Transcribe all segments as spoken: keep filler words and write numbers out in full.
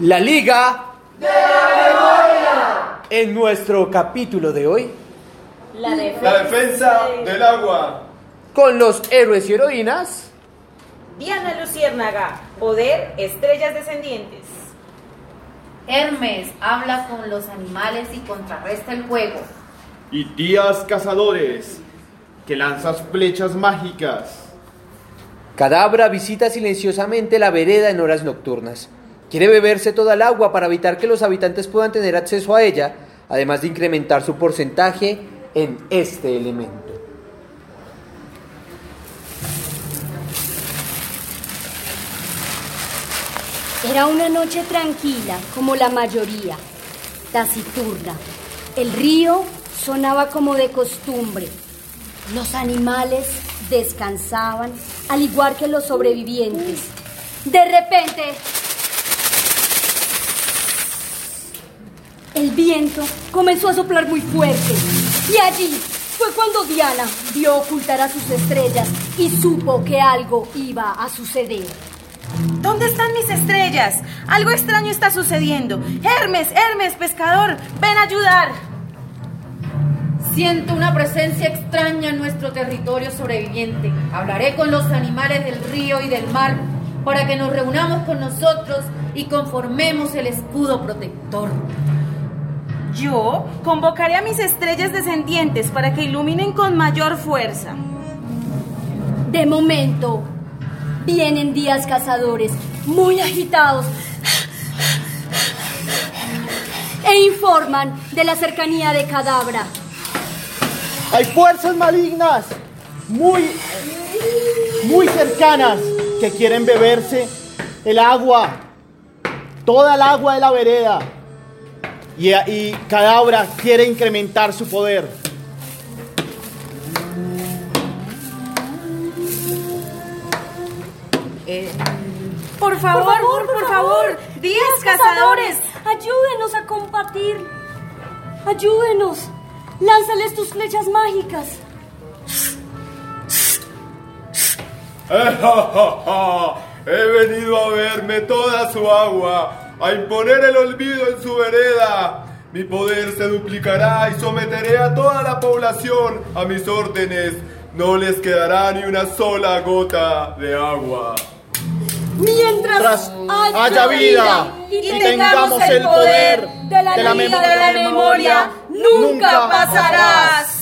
La Liga de la Memoria. En nuestro capítulo de hoy, la defensa, la defensa del agua. Con los héroes y heroínas. Diana Luciérnaga, poder estrellas descendientes. Hermes habla con los animales y contrarresta el fuego. Y Díaz Cazadores, que lanzas flechas mágicas. Cadabra visita silenciosamente la vereda en horas nocturnas. Quiere beberse toda el agua para evitar que los habitantes puedan tener acceso a ella, además de incrementar su porcentaje en este elemento. Era una noche tranquila, como la mayoría, taciturna. El río sonaba como de costumbre. Los animales descansaban, al igual que los sobrevivientes. De repente, el viento comenzó a soplar muy fuerte. Y allí fue cuando Diana vio ocultar a sus estrellas y supo que algo iba a suceder. ¿Dónde están mis estrellas? Algo extraño está sucediendo. Hermes, Hermes, pescador, ven a ayudar. Siento una presencia extraña en nuestro territorio sobreviviente. Hablaré con los animales del río y del mar para que nos reunamos con nosotros y conformemos el escudo protector. Yo convocaré a mis estrellas descendientes para que iluminen con mayor fuerza. De momento, vienen Díaz Cazadores, muy agitados, e informan de la cercanía de Cadabra. Hay fuerzas malignas, muy, muy cercanas, que quieren beberse el agua, toda el agua de la vereda. Y, y Cadabra quiere incrementar su poder. Eh, por favor, por favor, por, por favor, Díaz Cazadores, ayúdenos a combatir. Ayúdenos. Lánzales tus flechas mágicas. He venido a verme toda su agua, a imponer el olvido en su vereda. Mi poder se duplicará y someteré a toda la población a mis órdenes. No les quedará ni una sola gota de agua. Mientras haya, haya vida y, y tengamos el poder de la, de la, Liga de la Memoria, nunca pasarás.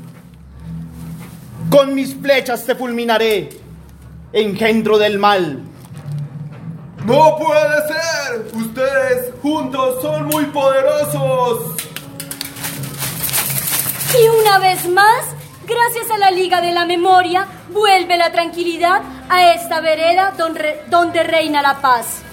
Con mis flechas te fulminaré, engendro del mal. ¡No puede ser! Ustedes juntos son muy poderosos. Y una vez más, gracias a la Liga de la Memoria, vuelve la tranquilidad a esta vereda donde, donde reina la paz.